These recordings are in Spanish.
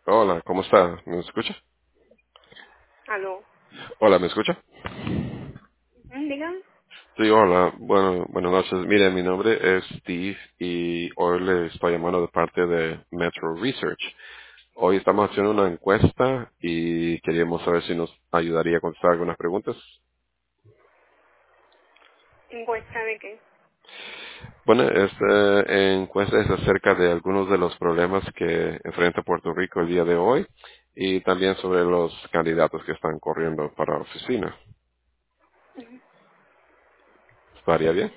Hola, ¿cómo está? ¿Me escucha? Aló. Hola, ¿me escucha? Dígame. Sí, hola. Bueno, buenas noches. Mire, mi nombre es Steve y hoy le estoy llamando de parte de Metro Research. Hoy estamos haciendo una encuesta y queríamos saber si nos ayudaría a contestar algunas preguntas. ¿Encuesta de qué? Bueno, esta encuesta es acerca de algunos de los problemas que enfrenta Puerto Rico el día de hoy y también sobre los candidatos que están corriendo para la oficina. ¿Estaría bien?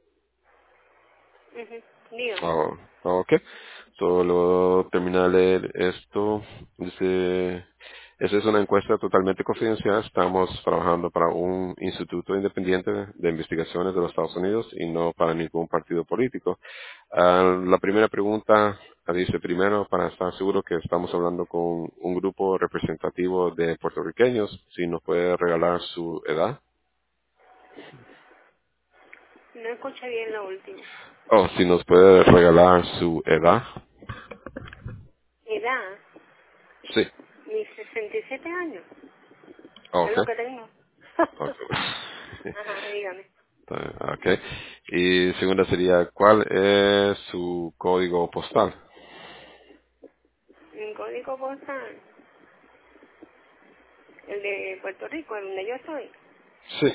Ujú. Dígame. Oh, ok. Solo terminar de leer esto. Dice, esa es una encuesta totalmente confidencial. Estamos trabajando para un instituto independiente de investigaciones de los Estados Unidos y no para ningún partido político. La primera pregunta dice primero, para estar seguro que estamos hablando con un grupo representativo de puertorriqueños, si nos puede regalar su edad. No escuché bien lo último. Oh, si nos puede regalar su edad. Edad, Sí. mis 67 años. Es Ok. lo que tengo. Ok. Ajá, dígame. Ok. Y segunda sería, ¿cuál es su código postal? Mi código postal, el de Puerto Rico, el donde yo estoy. Sí.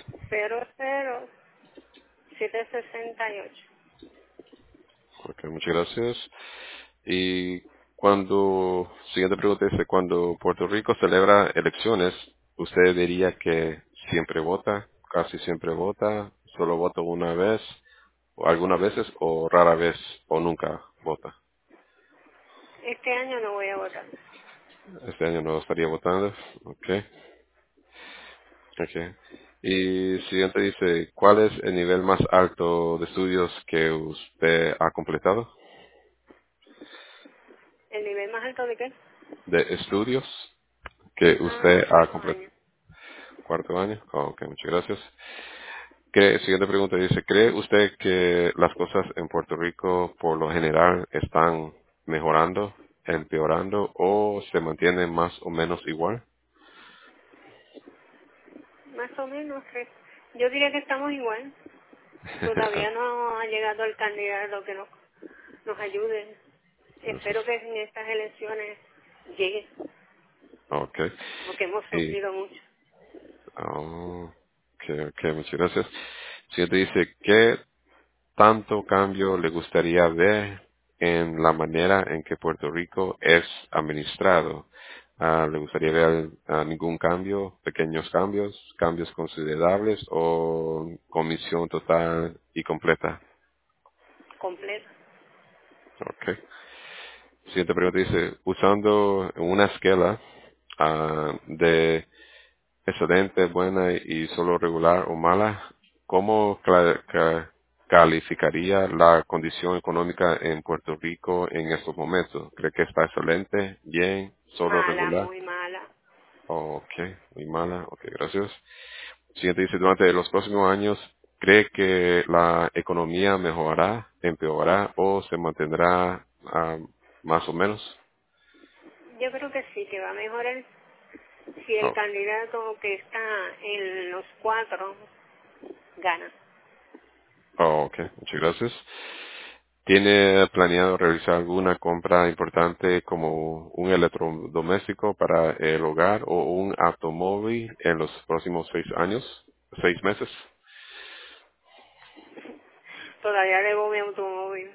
00768. Ok, muchas gracias. Y siguiente pregunta dice, cuando Puerto Rico celebra elecciones, ¿usted diría que siempre vota, casi siempre vota, solo vota una vez, o algunas veces, o rara vez, o nunca vota? Este año no voy a votar. Este año no estaría votando. Ok. Okay. Y siguiente dice, ¿cuál es el nivel más alto de estudios que usted ha completado? ¿El nivel más alto de qué? De estudios que Ah, usted ha cuarto completado. año. Cuarto año. Ok, muchas gracias. Siguiente pregunta dice, ¿cree usted que las cosas en Puerto Rico por lo general están mejorando, empeorando o se mantienen más o menos igual? Más o menos, sí. Yo diría que estamos igual. Todavía no ha llegado el candidato que nos ayude. Espero que en estas elecciones llegue, Ok. porque hemos Y, sufrido mucho. ok, muchas gracias. Siguiente dice, ¿qué tanto cambio le gustaría ver en la manera en que Puerto Rico es administrado? ¿Le gustaría ver ningún cambio, pequeños cambios, cambios considerables o comisión total y completa? Completo. Okay. Siguiente pregunta dice, usando una escala de excelente, buena y solo regular o mala, ¿cómo calificaría la condición económica en Puerto Rico en estos momentos? ¿Cree que está excelente, bien, solo Mala, regular? muy mala. Ok, muy mala. Ok, gracias. Siguiente dice, durante los próximos años, ¿cree que la economía mejorará, empeorará o se mantendrá más o menos? Yo creo que sí, que va a mejorar si el Oh, candidato que está en los cuatro gana. ok, muchas gracias. ¿Tiene planeado realizar alguna compra importante como un electrodoméstico para el hogar o un automóvil en los próximos 6 años, 6 meses? Todavía debo mi automóvil.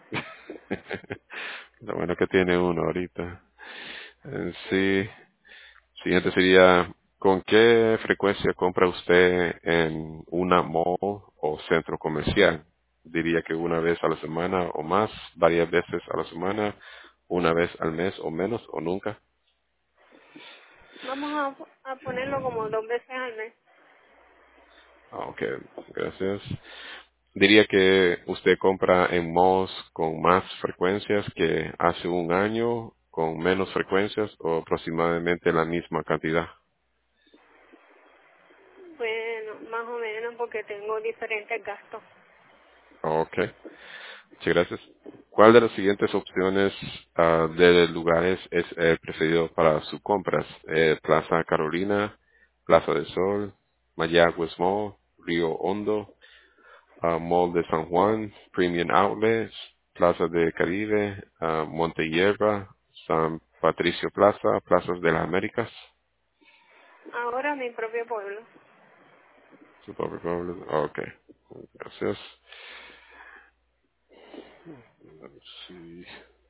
Lo bueno que tiene uno ahorita. Sí, siguiente sería, ¿con qué frecuencia compra usted en una mall o centro comercial? Diría que una vez a la semana o más, varias veces a la semana, una vez al mes o menos o nunca. Vamos a ponerlo como 2 veces al mes. Ok, gracias. Diría que usted compra en malls con más frecuencias que hace un año, con menos frecuencias o aproximadamente la misma cantidad. Bueno, más o menos porque tengo diferentes gastos. Ok. Sí, gracias. ¿Cuál de las siguientes opciones de lugares es el preferido para sus compras? Plaza Carolina, Plaza del Sol, Mayagüez Mall, Río Hondo, Mall de San Juan, Premium Outlets, Plaza de Caribe, Monte Hierba, San Patricio Plaza, Plazas de las Américas. Ahora mi propio pueblo. Ok, gracias. Sí.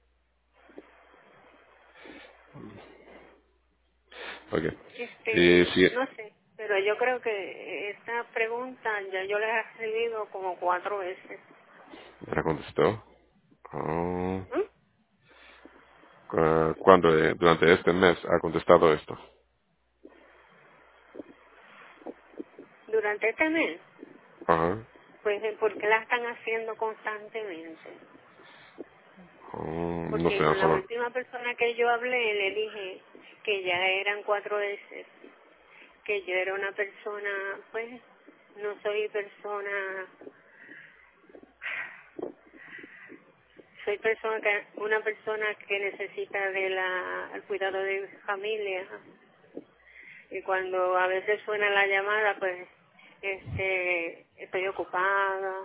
Ok. Sí, No sé, pero yo creo que esta pregunta ya yo la he recibido como 4 veces. ¿ya contestó? Oh. ¿Mm? ¿Cuándo? Durante este mes ha contestado esto. Durante este mes, Ajá. pues porque la están haciendo constantemente. No sé, Porque no con la solo. última persona que yo hablé le dije que ya eran 4 veces, que yo era una persona, pues no soy persona, soy una persona que necesita el cuidado de mi familia. Y cuando a veces suena la llamada, pues estoy ocupada,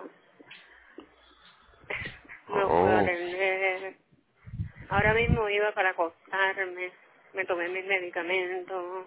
no puedo Oh, atender. Ahora mismo iba para acostarme, me tomé mis medicamentos.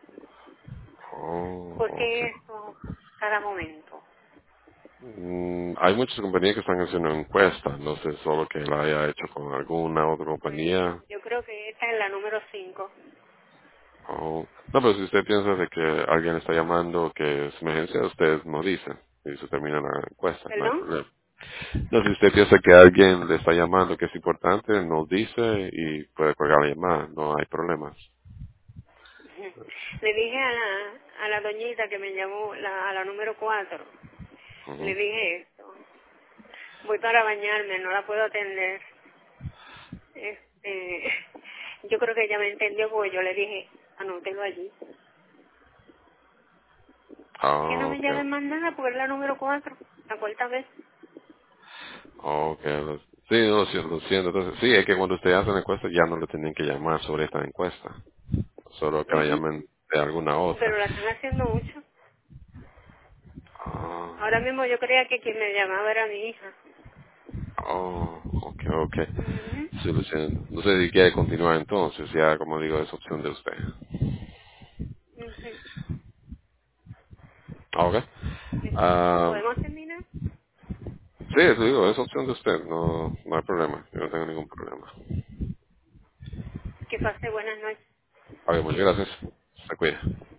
ok. Porque esto, cada momento. Hay muchas compañías que están haciendo encuestas. No sé solo que la haya hecho con alguna otra Pues compañía. yo creo que esta es la número 5. Oh, no, pero si usted piensa de que alguien está llamando que es emergencia, usted no dice. Y se termina la encuesta, no hay ¿Perdón? problema. No, si usted piensa que alguien le está llamando que es importante, nos dice y puede colgar la llamada, no hay problemas. Ujú. Le dije a la doñita que me llamó, a la número 4, le Ujú. dije esto. Voy para bañarme, no la puedo atender. Este, yo creo que ella me entendió porque yo le dije, anótelo allí. Que no Ah, me ok. llamen más nada porque es la número 4, la cuarta vez. Ok, sí, no, sí, lo siento. Entonces, sí, es que cuando usted hace la encuesta ya no le tienen que llamar sobre esta encuesta. Solo que la Ujú. llamen de alguna otra. Pero la están haciendo mucho. Ah, Ahora mismo yo creía que quien me llamaba era mi hija. oh, ok, ok. Ujú, Sí, lo siento. No sé si quiere continuar entonces, ya como digo, es opción de usted. ujú. Ah, ok. Ah, ¿Podemos terminar? sí, eso digo, es opción de usted, no, no hay problema, yo no tengo ningún problema. Que pase buenas noches. Ok, muchas gracias. Se cuida.